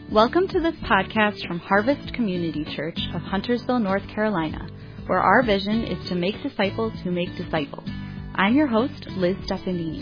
Welcome to this podcast from Harvest Community Church of Huntersville, North Carolina, where our vision is to make disciples who make disciples. I'm your host, Liz Stefanini.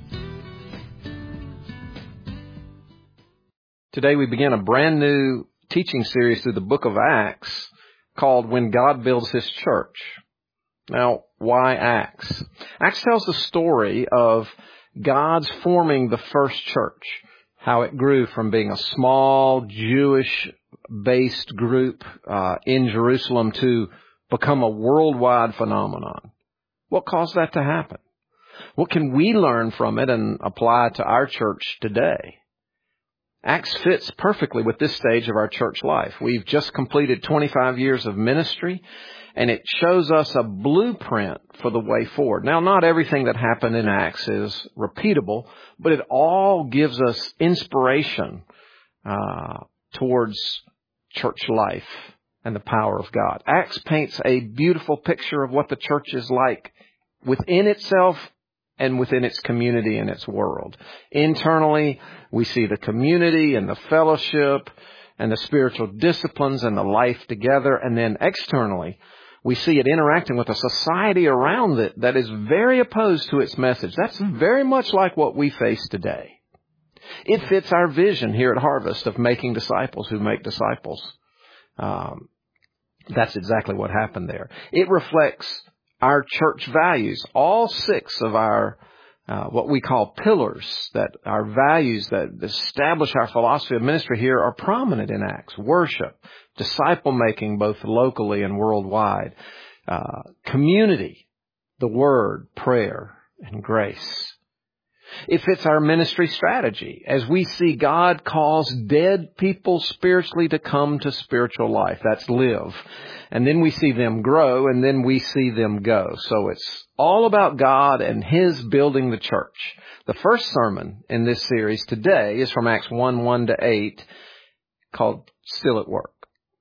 Today we begin a brand new teaching series through the book of Acts called When God Builds His Church. Now, why Acts? Acts tells the story of God's forming the first church, how it grew from being a small Jewish-based group in Jerusalem to become a worldwide phenomenon. What caused that to happen? What can we learn from it and apply to our church today? Acts fits perfectly with this stage of our church life. We've just completed 25 years of ministry, and it shows us a blueprint for the way forward. Now, not everything that happened in Acts is repeatable, but it all gives us inspiration towards church life and the power of God. Acts paints a beautiful picture of what the church is like within itself and within its community and its world. Internally, we see the community and the fellowship and the spiritual disciplines and the life together. And then externally, we see it interacting with a society around it that is very opposed to its message. That's very much like what we face today. It fits our vision here at Harvest of making disciples who make disciples. That's exactly what happened there. It reflects our church values, all six of our what we call pillars, that our values that establish our philosophy of ministry here are prominent in Acts. Worship, disciple making both locally and worldwide, community, the word, prayer, and grace. It fits our ministry strategy as we see God cause dead people spiritually to come to spiritual life. That's live. And then we see them grow, and then we see them go. So it's all about God and His building the church. The first sermon in this series today is from Acts 1:1-8, called Still at Work.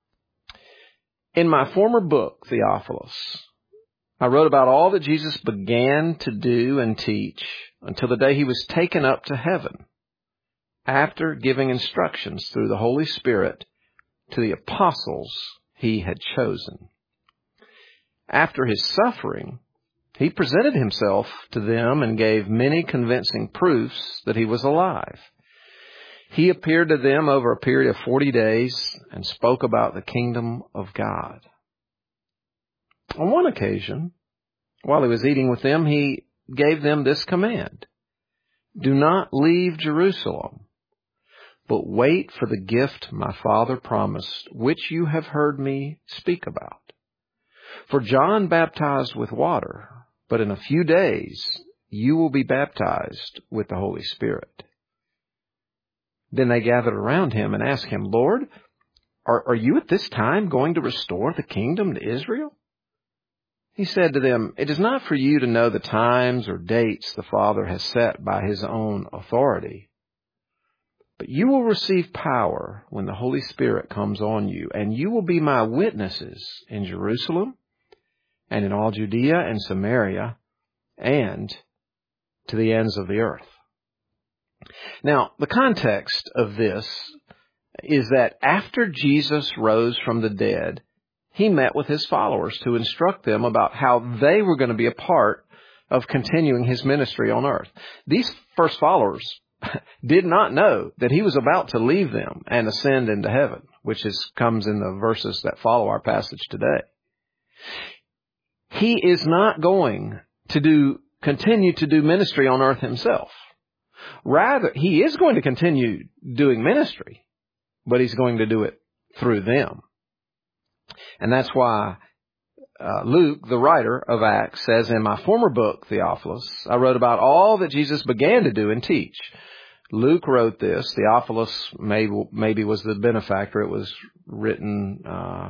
In my former book, Theophilus, I wrote about all that Jesus began to do and teach until the day He was taken up to heaven, after giving instructions through the Holy Spirit to the apostles He had chosen. After His suffering, He presented Himself to them and gave many convincing proofs that He was alive. He appeared to them over a period of 40 days and spoke about the kingdom of God. On one occasion, while He was eating with them, He gave them this command: do not leave Jerusalem, but wait for the gift my Father promised, which you have heard me speak about. For John baptized with water, but in a few days you will be baptized with the Holy Spirit. Then they gathered around Him and asked Him, Lord, are you at this time going to restore the kingdom to Israel? He said to them, it is not for you to know the times or dates the Father has set by His own authority. But you will receive power when the Holy Spirit comes on you, and you will be my witnesses in Jerusalem and in all Judea and Samaria and to the ends of the earth. Now, the context of this is that after Jesus rose from the dead, He met with His followers to instruct them about how they were going to be a part of continuing His ministry on earth. These first followers did not know that He was about to leave them and ascend into heaven, which comes in the verses that follow our passage today. He is not going to continue to do ministry on earth Himself. Rather, He is going to continue doing ministry, but He's going to do it through them. And that's why Luke, the writer of Acts, says, in my former book, Theophilus, I wrote about all that Jesus began to do and teach. Luke wrote this. Theophilus maybe was the benefactor. It was written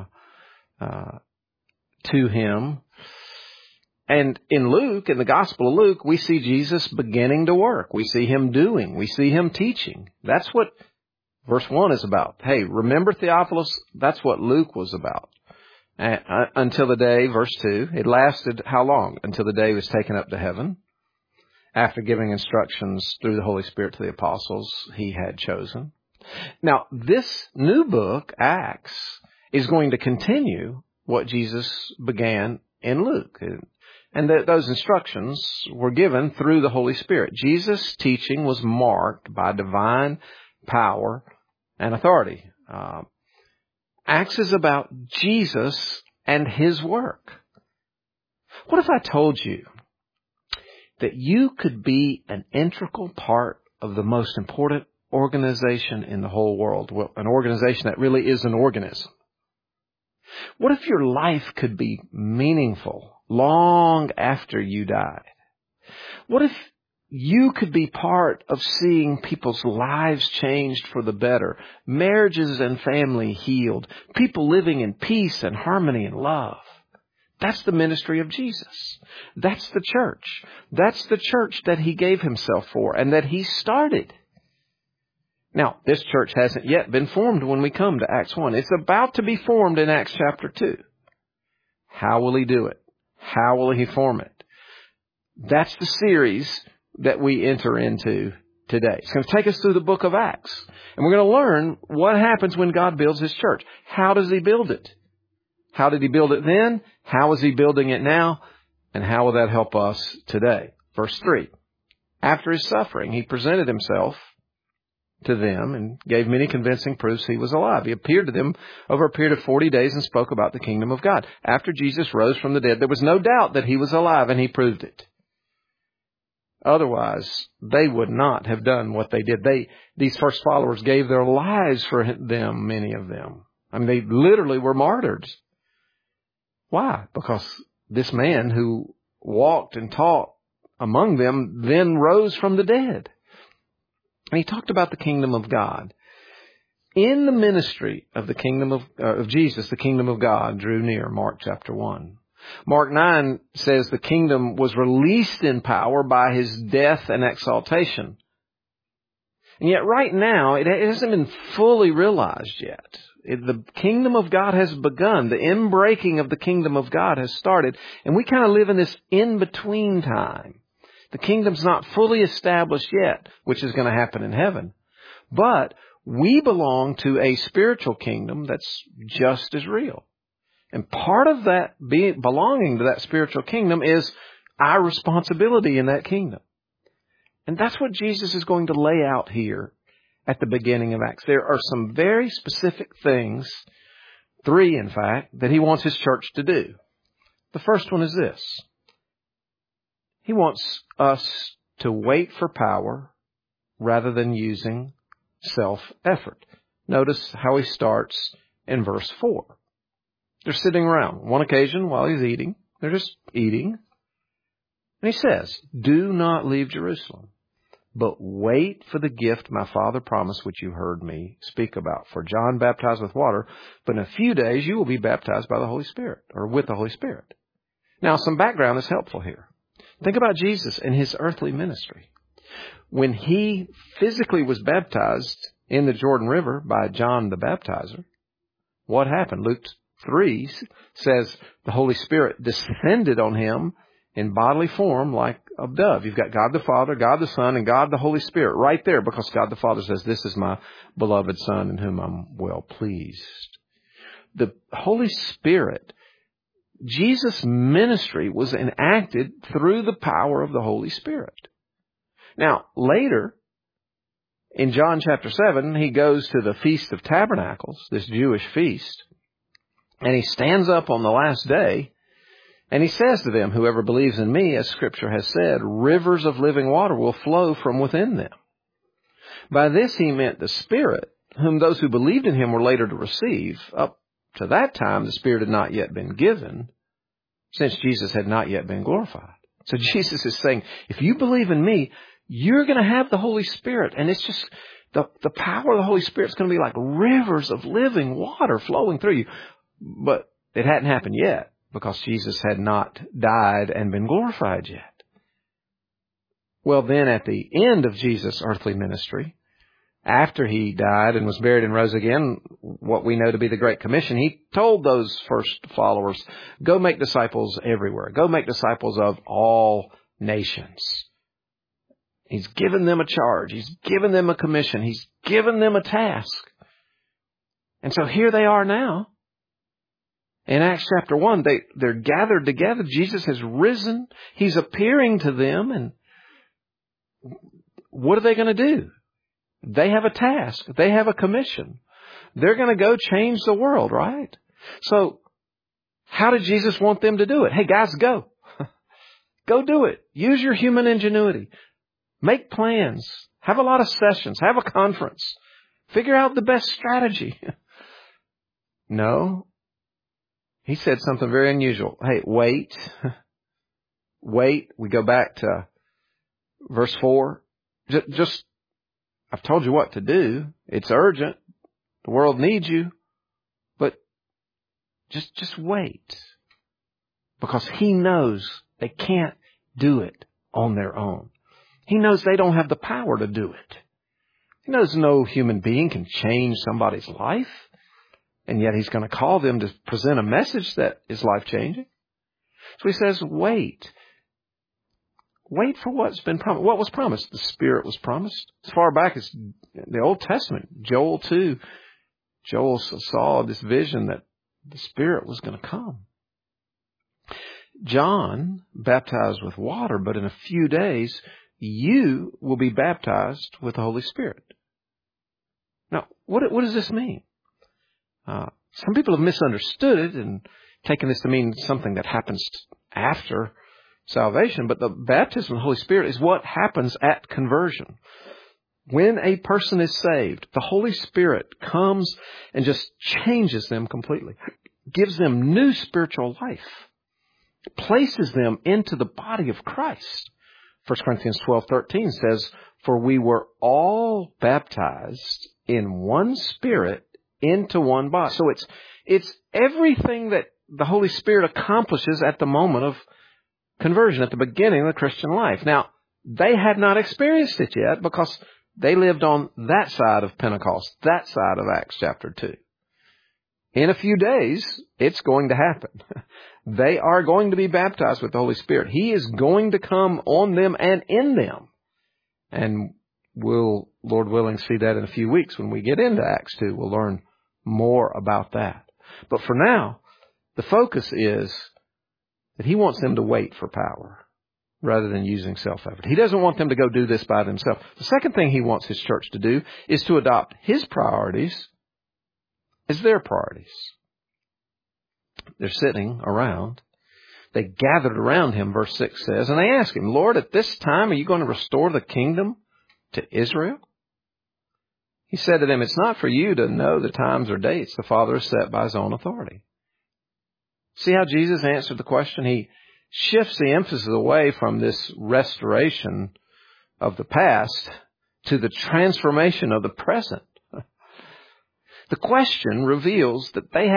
to him. And in Luke, in the Gospel of Luke, we see Jesus beginning to work. We see Him doing. We see Him teaching. That's what verse 1 is about. Hey, remember Theophilus? That's what Luke was about. Until the day, verse 2, it lasted how long? Until the day He was taken up to heaven, after giving instructions through the Holy Spirit to the apostles He had chosen. Now, this new book, Acts, is going to continue what Jesus began in Luke. And those instructions were given through the Holy Spirit. Jesus' teaching was marked by divine power and authority. Acts is about Jesus and His work. What if I told you that you could be an integral part of the most important organization in the whole world? Well, an organization that really is an organism. What if your life could be meaningful long after you died? What if you could be part of seeing people's lives changed for the better, marriages and family healed, people living in peace and harmony and love? That's the ministry of Jesus. That's the church. That's the church that He gave Himself for and that He started. Now, this church hasn't yet been formed when we come to Acts 1. It's about to be formed in Acts chapter 2. How will He do it? How will He form it? That's the series that we enter into today. It's going to take us through the book of Acts. And we're going to learn what happens when God builds His church. How does He build it? How did He build it then? How is He building it now? And how will that help us today? Verse 3. After His suffering, He presented Himself to them and gave many convincing proofs He was alive. He appeared to them over a period of 40 days and spoke about the kingdom of God. After Jesus rose from the dead, there was no doubt that He was alive, and He proved it. Otherwise, they would not have done what they did. These first followers gave their lives for them, many of them. I mean, they literally were martyred. Why? Because this man who walked and taught among them then rose from the dead. And He talked about the kingdom of God. In the ministry of the kingdom of Jesus, the kingdom of God drew near, Mark chapter 1. Mark 9 says the kingdom was released in power by His death and exaltation. And yet right now, it hasn't been fully realized yet. The kingdom of God has begun. The inbreaking of the kingdom of God has started. And we kind of live in this in-between time. The kingdom's not fully established yet, which is going to happen in heaven. But we belong to a spiritual kingdom that's just as real. And part of that belonging to that spiritual kingdom is our responsibility in that kingdom. And that's what Jesus is going to lay out here at the beginning of Acts. There are some very specific things, 3 in fact, that He wants His church to do. The first one is this. He wants us to wait for power rather than using self-effort. Notice how He starts in verse 4. They're sitting around. One occasion while He's eating, they're just eating. And He says, "Do not leave Jerusalem, but wait for the gift my Father promised, which you heard me speak about. For John baptized with water, but in a few days you will be baptized by the Holy Spirit," or with the Holy Spirit. Now, some background is helpful here. Think about Jesus and His earthly ministry. When He physically was baptized in the Jordan River by John the Baptizer, what happened? Luke 3 says the Holy Spirit descended on Him in bodily form like a dove. You've got God the Father, God the Son, and God the Holy Spirit right there, because God the Father says, "This is my beloved Son in whom I'm well pleased." The Holy Spirit, Jesus' ministry was enacted through the power of the Holy Spirit. Now, later, in John chapter 7, He goes to the Feast of Tabernacles, this Jewish feast, and He stands up on the last day, and He says to them, "Whoever believes in me, as Scripture has said, rivers of living water will flow from within them." By this He meant the Spirit, whom those who believed in Him were later to receive. Up to that time, the Spirit had not yet been given, since Jesus had not yet been glorified. So Jesus is saying, if you believe in me, you're going to have the Holy Spirit. And it's just the power of the Holy Spirit is going to be like rivers of living water flowing through you. But it hadn't happened yet, because Jesus had not died and been glorified yet. Well, then at the end of Jesus' earthly ministry, after He died and was buried and rose again, what we know to be the Great Commission, He told those first followers, "Go make disciples everywhere. Go make disciples of all nations." He's given them a charge. He's given them a commission. He's given them a task. And so here they are now. In Acts chapter 1, they're gathered together. Jesus has risen. He's appearing to them. And what are they going to do? They have a task. They have a commission. They're going to go change the world, right? So how did Jesus want them to do it? Hey, guys, go. Go do it. Use your human ingenuity. Make plans. Have a lot of sessions. Have a conference. Figure out the best strategy. No. He said something very unusual. Hey, wait. Wait. We go back to verse 4. Just, I've told you what to do. It's urgent. The world needs you. But just wait. Because He knows they can't do it on their own. He knows they don't have the power to do it. He knows no human being can change somebody's life. And yet He's going to call them to present a message that is life-changing. So He says, wait. Wait for what's been promised. What was promised? The Spirit was promised. As far back as the Old Testament, Joel 2. Joel saw this vision that the Spirit was going to come. John baptized with water, but in a few days, you will be baptized with the Holy Spirit. Now, what does this mean? Some people have misunderstood it and taken this to mean something that happens after salvation. But the baptism of the Holy Spirit is what happens at conversion. When a person is saved, the Holy Spirit comes and just changes them completely. Gives them new spiritual life. Places them into the body of Christ. 1 Corinthians 12:13 says, "For we were all baptized in one Spirit into one body." So it's everything that the Holy Spirit accomplishes at the moment of conversion, at the beginning of the Christian life. Now, they had not experienced it yet because they lived on that side of Pentecost, that side of Acts chapter 2. In a few days, it's going to happen. They are going to be baptized with the Holy Spirit. He is going to come on them and in them. And we'll, Lord willing, see that in a few weeks when we get into Acts 2. We'll learn more about that. But for now, the focus is that He wants them to wait for power rather than using self-effort. He doesn't want them to go do this by themselves. The second thing He wants His church to do is to adopt His priorities as their priorities. They're sitting around. They gathered around Him, verse 6 says, and they asked Him, "Lord, at this time, are you going to restore the kingdom to Israel?" He said to them, "It's not for you to know the times or dates the Father has set by His own authority." See how Jesus answered the question? He shifts the emphasis away from this restoration of the past to the transformation of the present. The question reveals that they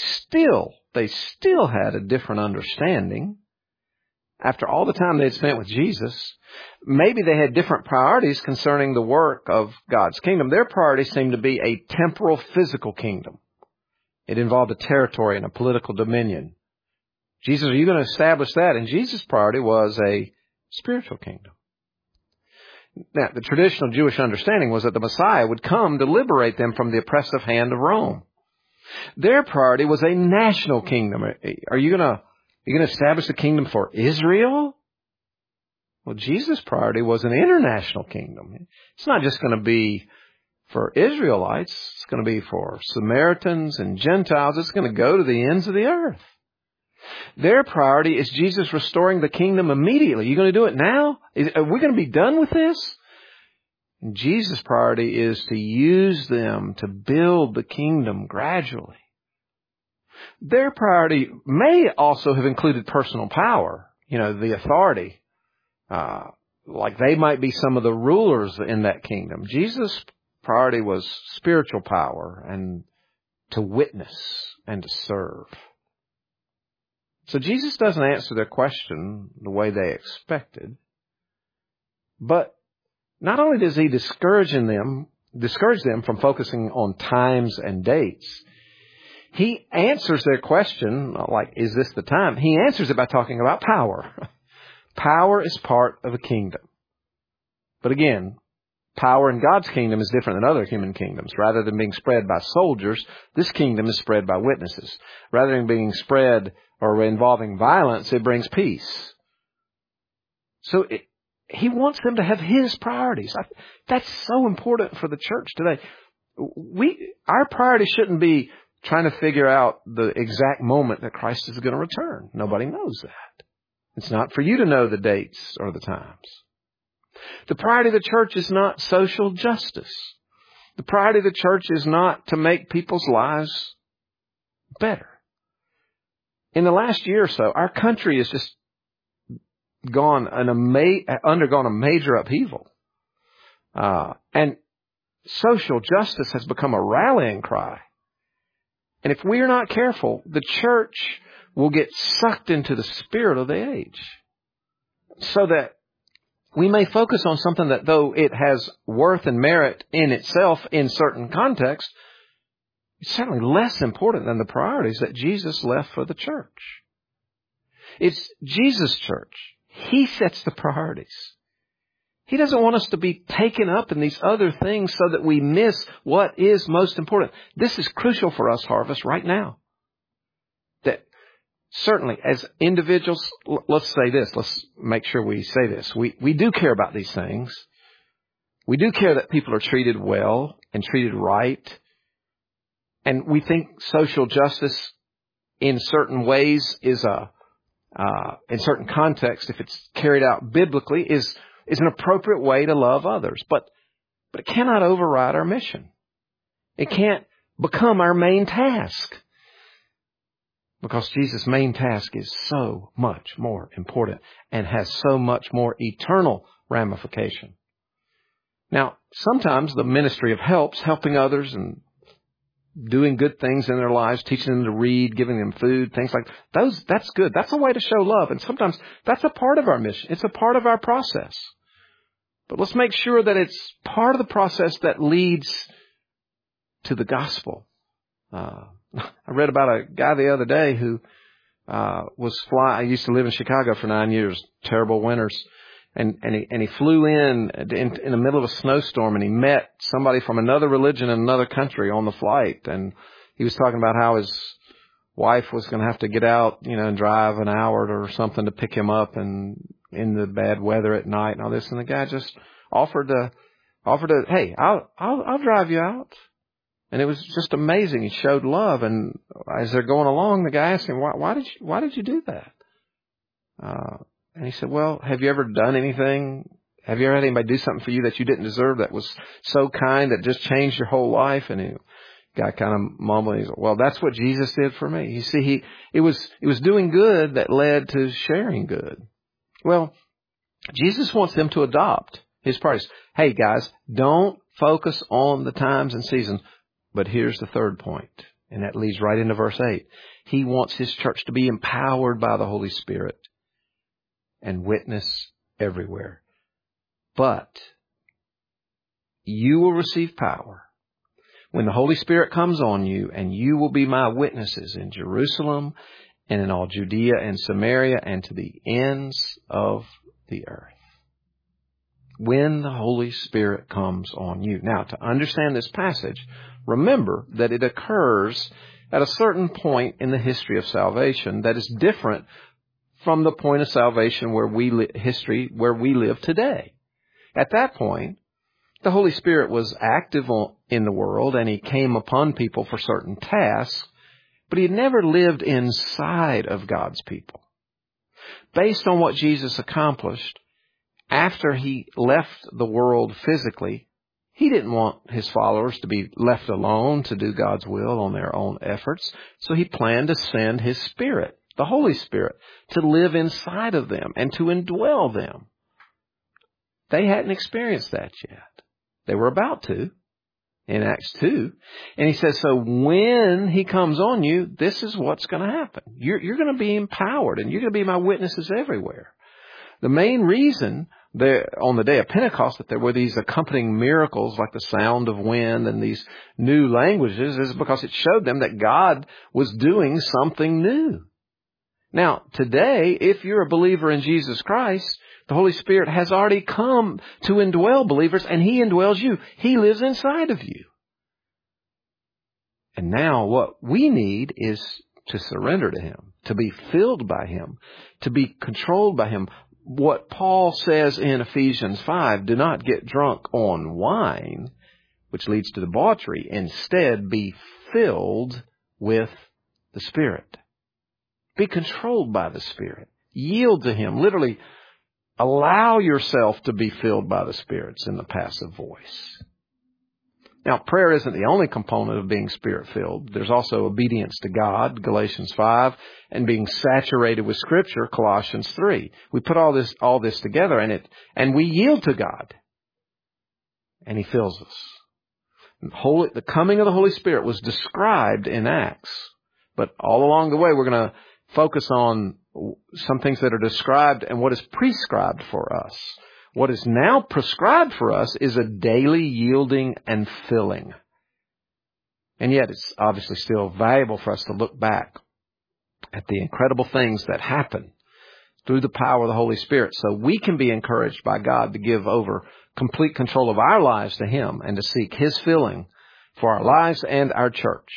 still had a different understanding. After all the time they had spent with Jesus, maybe they had different priorities concerning the work of God's kingdom. Their priorities seemed to be a temporal, physical kingdom. It involved a territory and a political dominion. Jesus, are you going to establish that? And Jesus' priority was a spiritual kingdom. Now, the traditional Jewish understanding was that the Messiah would come to liberate them from the oppressive hand of Rome. Their priority was a national kingdom. Are you going to establish the kingdom for Israel? Well, Jesus' priority was an international kingdom. It's not just going to be for Israelites. It's going to be for Samaritans and Gentiles. It's going to go to the ends of the earth. Their priority is Jesus restoring the kingdom immediately. You going to do it now? Are we going to be done with this? And Jesus' priority is to use them to build the kingdom gradually. Their priority may also have included personal power, the authority. Like they might be some of the rulers in that kingdom. Jesus' priority was spiritual power and to witness and to serve. So Jesus doesn't answer their question the way they expected. But not only does He discourage them from focusing on times and dates, He answers their question, like, is this the time? He answers it by talking about power. Power is part of a kingdom. But again, power in God's kingdom is different than other human kingdoms. Rather than being spread by soldiers, this kingdom is spread by witnesses. Rather than being spread or involving violence, it brings peace. So He wants them to have His priorities. That's so important for the church today. Our priority shouldn't be trying to figure out the exact moment that Christ is going to return. Nobody knows that. It's not for you to know the dates or the times. The priority of the church is not social justice. The priority of the church is not to make people's lives better. In the last year or so, our country has just undergone a major upheaval. And social justice has become a rallying cry. And if we are not careful, the church will get sucked into the spirit of the age. So that we may focus on something that, though it has worth and merit in itself in certain contexts, it's certainly less important than the priorities that Jesus left for the church. It's Jesus' church. He sets the priorities. He doesn't want us to be taken up in these other things so that we miss what is most important. This is crucial for us, Harvest, right now. That certainly as individuals, let's say this. Let's make sure we say this. We do care about these things. We do care that people are treated well and treated right. And we think social justice in certain ways is in certain contexts, if it's carried out biblically, is an appropriate way to love others. But it cannot override our mission. It can't become our main task. Because Jesus' main task is so much more important and has so much more eternal ramification. Now, sometimes the ministry of helping others and doing good things in their lives, teaching them to read, giving them food, things like those, that's good. That's a way to show love. And sometimes that's a part of our mission. It's a part of our process. But let's make sure that it's part of the process that leads to the gospel. I read about a guy the other day who I used to live in Chicago for 9 years, terrible winters. And he flew in the middle of a snowstorm, and he met somebody from another religion in another country on the flight. And he was talking about how his wife was going to have to get out, and drive an hour or something to pick him up, and in the bad weather at night and all this. And the guy just offered to, hey, I'll drive you out. And it was just amazing. He showed love. And as they're going along, the guy asked him, why did you do that? And he said, well, have you ever done anything? Have you ever had anybody do something for you that you didn't deserve that was so kind that just changed your whole life? And the guy kind of mumbled. He said, well, that's what Jesus did for me. You see, it was doing good that led to sharing good. Well, Jesus wants them to adopt His priorities. Hey, guys, don't focus on the times and seasons. But here's the third point, and that leads right into verse 8. He wants His church to be empowered by the Holy Spirit and witness everywhere. But you will receive power when the Holy Spirit comes on you, and you will be my witnesses in Jerusalem and in all Judea and Samaria and to the ends of the earth. When the Holy Spirit comes on you. Now, to understand this passage, remember that it occurs at a certain point in the history of salvation that is different from the point of salvation where we live today. At that point, the Holy Spirit was active in the world, and He came upon people for certain tasks, but He had never lived inside of God's people. Based on what Jesus accomplished, after He left the world physically, He didn't want His followers to be left alone to do God's will on their own efforts, so He planned to send His Spirit, the Holy Spirit, to live inside of them and to indwell them. They hadn't experienced that yet. They were about to in Acts 2. And He says, so when He comes on you, this is what's going to happen. You're going to be empowered, and you're going to be my witnesses everywhere. The main reason on the day of Pentecost that there were these accompanying miracles like the sound of wind and these new languages is because it showed them that God was doing something new. Now, today, if you're a believer in Jesus Christ, the Holy Spirit has already come to indwell believers, and He indwells you. He lives inside of you. And now what we need is to surrender to Him, to be filled by Him, to be controlled by Him. What Paul says in Ephesians 5, do not get drunk on wine, which leads to debauchery. Instead, be filled with the Spirit. Be controlled by the Spirit. Yield to Him. Literally, allow yourself to be filled by the Spirit. It's in the passive voice. Now, prayer isn't the only component of being Spirit-filled. There's also obedience to God, Galatians 5, and being saturated with Scripture, Colossians 3. We put all this together, and we yield to God, and He fills us. The coming of the Holy Spirit was described in Acts, but all along the way we're going to focus on some things that are described and what is prescribed for us. What is now prescribed for us is a daily yielding and filling. And yet it's obviously still valuable for us to look back at the incredible things that happen through the power of the Holy Spirit so we can be encouraged by God to give over complete control of our lives to Him and to seek His filling for our lives and our church.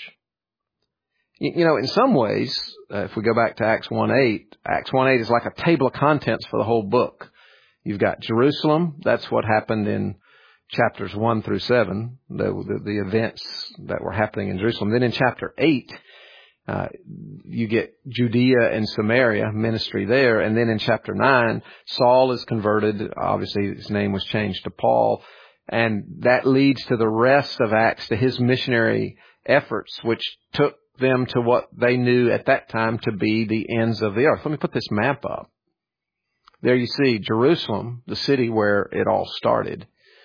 You know, in some ways, if we go back to Acts 1:8, Acts 1:8 is like a table of contents for the whole book. You've got Jerusalem. That's what happened in chapters 1 through 7, the events that were happening in Jerusalem. Then in chapter 8, you get Judea and Samaria, ministry there. And then in chapter 9, Saul is converted. Obviously, his name was changed to Paul. And that leads to the rest of Acts, to his missionary efforts, which took them to what they knew at that time to be the ends of the earth. Let me put this map up. There you see Jerusalem, the city where it all started.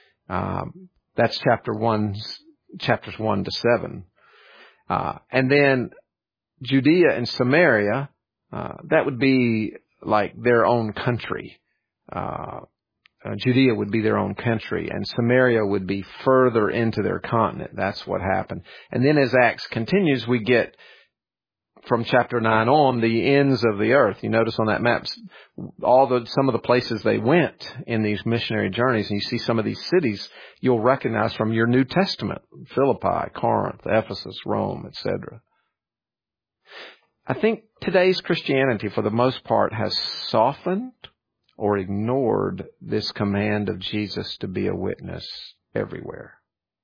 That's chapters 1 to 7. And then Judea and Samaria, that would be like their own country. Judea would be their own country, and Samaria would be further into their continent. That's what happened. And then as Acts continues, we get from chapter 9 on the ends of the earth. You notice on that map some of the places they went in these missionary journeys, and you see some of these cities you'll recognize from your New Testament: Philippi, Corinth, Ephesus, Rome, etc. I think today's Christianity, for the most part, has softened or ignored this command of Jesus to be a witness everywhere.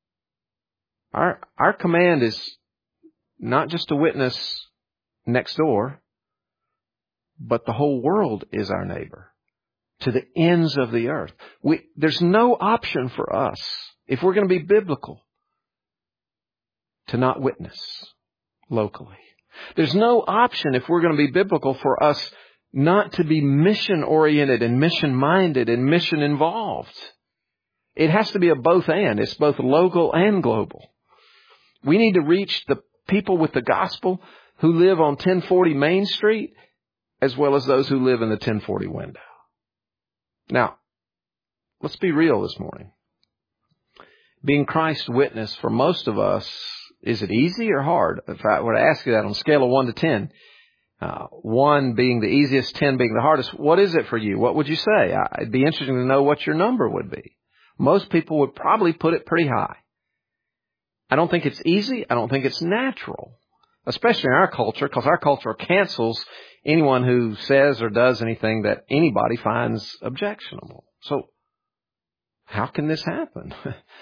Our command is not just to witness next door, but the whole world is our neighbor, to the ends of the earth. There's no option for us, if we're going to be biblical, to not witness locally. There's no option, if we're going to be biblical, for us not to be mission-oriented and mission-minded and mission-involved. It has to be a both and. It's both local and global. We need to reach the people with the gospel who live on 1040 Main Street, as well as those who live in the 1040 window. Now, let's be real this morning. Being Christ's witness for most of us, is it easy or hard? If I were to ask you that on a scale of 1 to 10, 1 being the easiest, 10 being the hardest, what is it for you? What would you say? It'd be interesting to know what your number would be. Most people would probably put it pretty high. I don't think it's easy. I don't think it's natural, especially in our culture, because our culture cancels anyone who says or does anything that anybody finds objectionable. So how can this happen?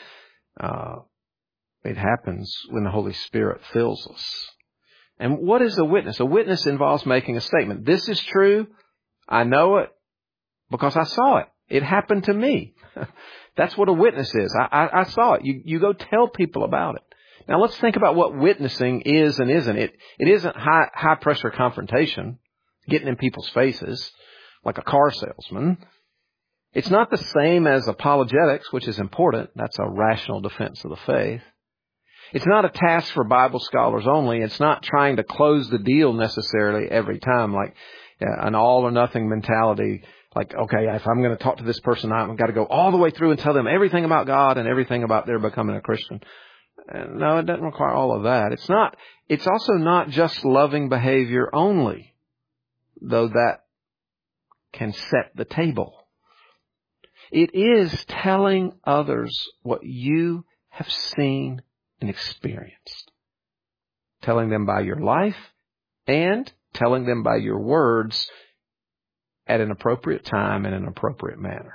It happens when the Holy Spirit fills us. And what is a witness? A witness involves making a statement. This is true. I know it because I saw it. It happened to me. That's what a witness is. I saw it. You go tell people about it. Now let's think about what witnessing is and isn't. It isn't high pressure confrontation, getting in people's faces like a car salesman. It's not the same as apologetics, which is important. That's a rational defense of the faith. It's not a task for Bible scholars only. It's not trying to close the deal necessarily every time, like an all or nothing mentality. Like, okay, if I'm going to talk to this person, I've got to go all the way through and tell them everything about God and everything about their becoming a Christian. No, it doesn't require all of that. It's also not just loving behavior only. though that can set the table. It is telling others what you have seen and experienced. Telling them by your life and telling them by your words at an appropriate time in an appropriate manner.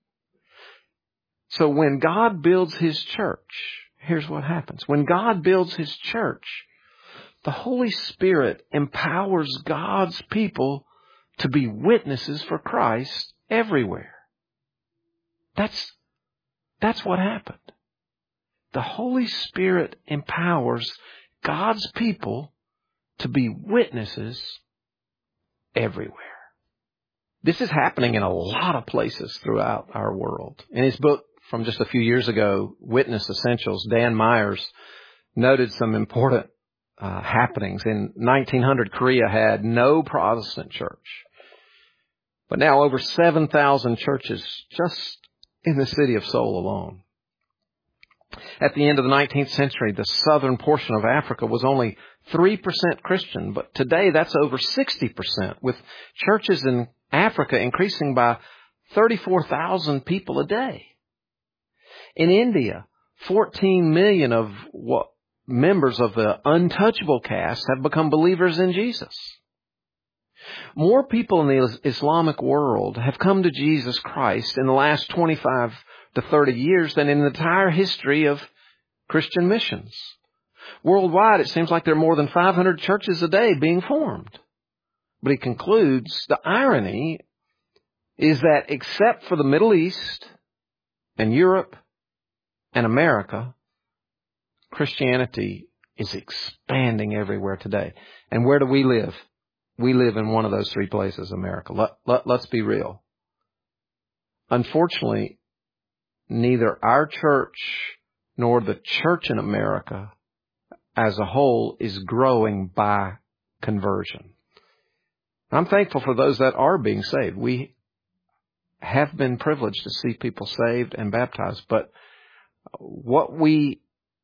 So when God builds His church, here's what happens. When God builds His church, the Holy Spirit empowers God's people to be witnesses for Christ everywhere. That's what happened. The Holy Spirit empowers God's people to be witnesses everywhere. This is happening in a lot of places throughout our world. In his book from just a few years ago, Witness Essentials, Dan Myers noted some important happenings. In 1900, Korea had no Protestant church. But now over 7,000 churches just in the city of Seoul alone. At the end of the 19th century, the southern portion of Africa was only 3% Christian, but today that's over 60%, with churches in Africa increasing by 34,000 people a day. In India, 14 million of members of the untouchable caste have become believers in Jesus. More people in the Islamic world have come to Jesus Christ in the last 25 to 30 years than in the entire history of Christian missions. Worldwide, it seems like there are more than 500 churches a day being formed. But he concludes, the irony is that except for the Middle East and Europe and America, Christianity is expanding everywhere today. And where do we live? We live in one of those three places, America. Let's be real. Unfortunately, neither our church nor the church in America as a whole is growing by conversion. I'm thankful for those that are being saved. We have been privileged to see people saved and baptized, but what we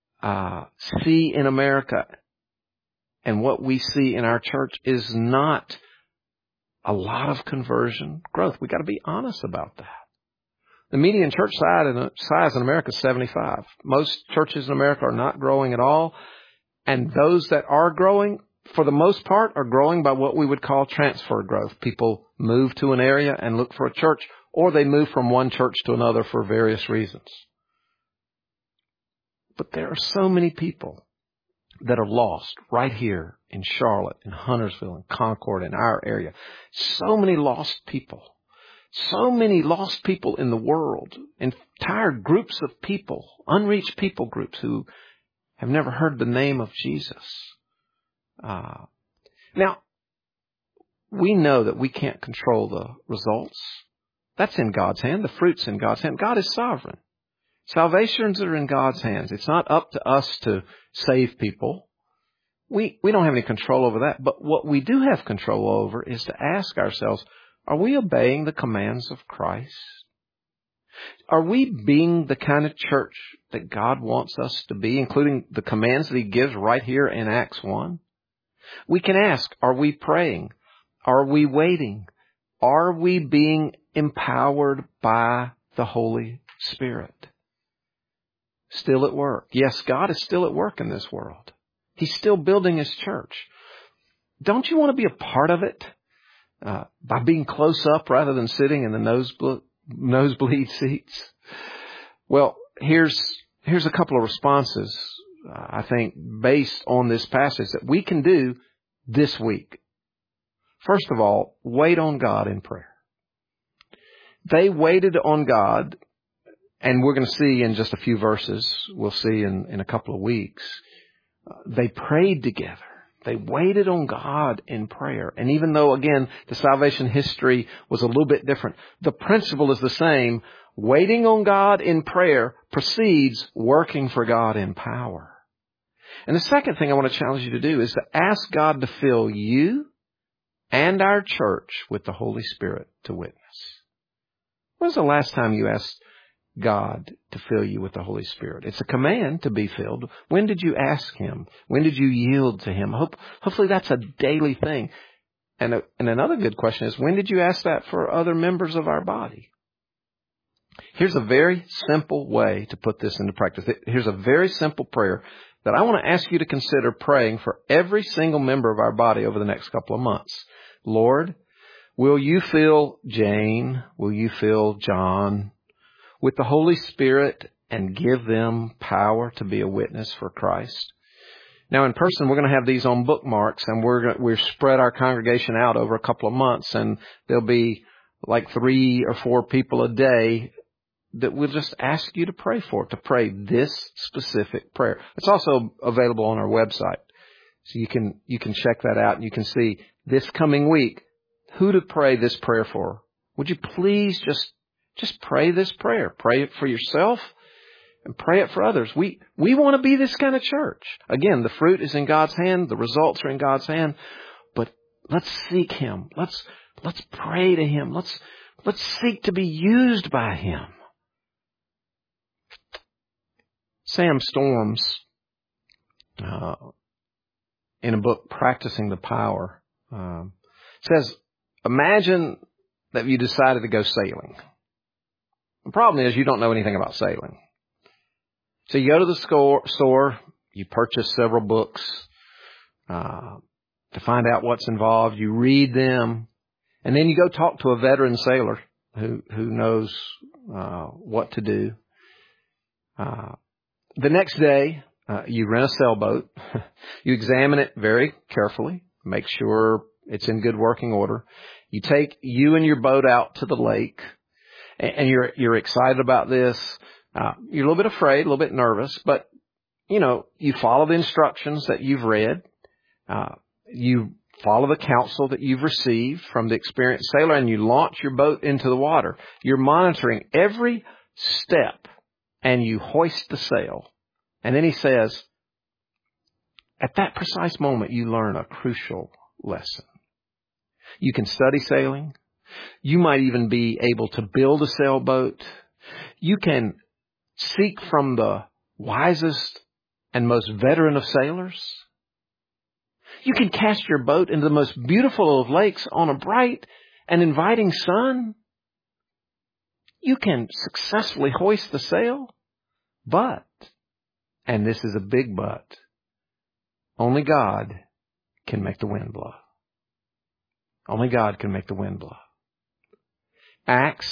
see in America and what we see in our church is not a lot of conversion growth. We got to be honest about that. The median church size in America is 75. Most churches in America are not growing at all. And those that are growing, for the most part, are growing by what we would call transfer growth. People move to an area and look for a church, or they move from one church to another for various reasons. But there are so many people that are lost right here in Charlotte, in Huntersville, in Concord, in our area. So many lost people. So many lost people in the world. Entire groups of people, unreached people groups who have never heard the name of Jesus. Now, we know that we can't control the results. That's in God's hand. The fruit's in God's hand. God is sovereign. Salvations are in God's hands. It's not up to us to save people. We don't have any control over that. But what we do have control over is to ask ourselves, are we obeying the commands of Christ? Are we being the kind of church that God wants us to be, including the commands that He gives right here in Acts 1? We can ask, are we praying? Are we waiting? Are we being empowered by the Holy Spirit? Still at work. Yes, God is still at work in this world. He's still building His church. Don't you want to be a part of it? By being close up rather than sitting in the nosebleed seats? Well, here's a couple of responses, I think, based on this passage that we can do this week. First of all, wait on God in prayer. They waited on God, and we're going to see in just a few verses, we'll see in a couple of weeks, they prayed together. They waited on God in prayer. And even though, again, the salvation history was a little bit different, the principle is the same. Waiting on God in prayer precedes working for God in power. And the second thing I want to challenge you to do is to ask God to fill you and our church with the Holy Spirit to witness. When was the last time you asked God to fill you with the Holy Spirit? It's a command to be filled. When did you ask Him? When did you yield to Him? Hopefully that's a daily thing. And another good question is, when did you ask that for other members of our body? Here's a very simple way to put this into practice. Here's a very simple prayer that I want to ask you to consider praying for every single member of our body over the next couple of months. Lord, will you fill Jane, will you fill John with the Holy Spirit and give them power to be a witness for Christ? Now, in person, we're going to have these on bookmarks, and we're spread our congregation out over a couple of months, and there'll be like 3 or 4 people a day that we'll just ask you to pray for, to pray this specific prayer. It's also available on our website, so you can check that out, and you can see this coming week who to pray this prayer for. Would you please just pray this prayer? Pray it for yourself. And pray it for others. We want to be this kind of church. Again, the fruit is in God's hand. The results are in God's hand. But let's seek Him. Let's pray to Him. Let's seek to be used by Him. Sam Storms, in a book, Practicing the Power, says, imagine that you decided to go sailing. The problem is you don't know anything about sailing. So you go to the store, you purchase several books to find out what's involved. You read them, and then you go talk to a veteran sailor who knows what to do. The next day, you rent a sailboat. You examine it very carefully, make sure it's in good working order. You take you and your boat out to the lake, and you're excited about this. You're a little bit afraid, a little bit nervous, but, you follow the instructions that you've read. You follow the counsel that you've received from the experienced sailor, and you launch your boat into the water. You're monitoring every step, and you hoist the sail. And then he says, at that precise moment, you learn a crucial lesson. You can study sailing. You might even be able to build a sailboat. You can seek from the wisest and most veteran of sailors. You can cast your boat into the most beautiful of lakes on a bright and inviting sun. You can successfully hoist the sail. But, and this is a big but, only God can make the wind blow. Only God can make the wind blow. Acts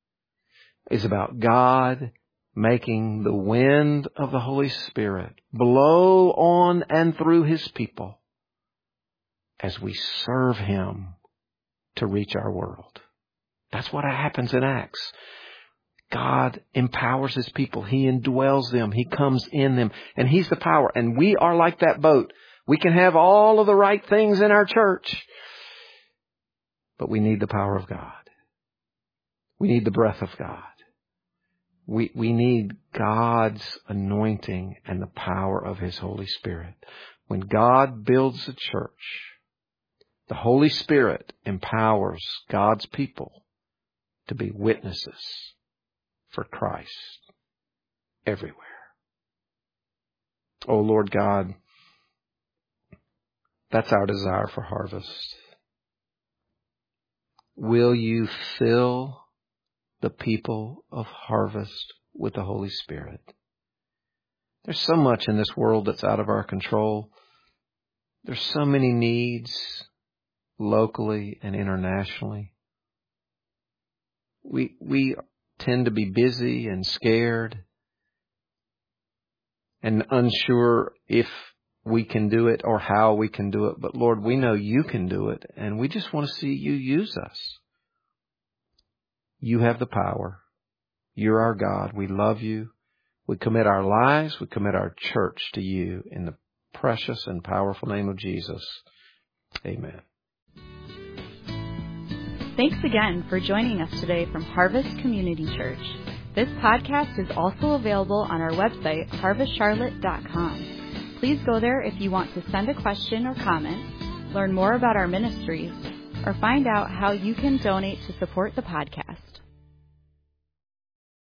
is about God making the wind of the Holy Spirit blow on and through His people as we serve Him to reach our world. That's what happens in Acts. God empowers His people. He indwells them. He comes in them. And He's the power. And we are like that boat. We can have all of the right things in our church, but we need the power of God. We need the breath of God. We need God's anointing and the power of His Holy Spirit. When God builds a church, the Holy Spirit empowers God's people to be witnesses for Christ everywhere. Oh, Lord God, that's our desire for Harvest. Will you fill the people of Harvest with the Holy Spirit? There's so much in this world that's out of our control. There's so many needs locally and internationally. We tend to be busy and scared and unsure if we can do it or how we can do it. But Lord, we know You can do it, and we just want to see You use us. You have the power. You're our God. We love You. We commit our lives, we commit our church to You in the precious and powerful name of Jesus. Amen. Thanks again for joining us today from Harvest Community Church. This podcast is also available on our website, harvestcharlotte.com. Please go there if you want to send a question or comment, learn more about our ministries, or find out how you can donate to support the podcast.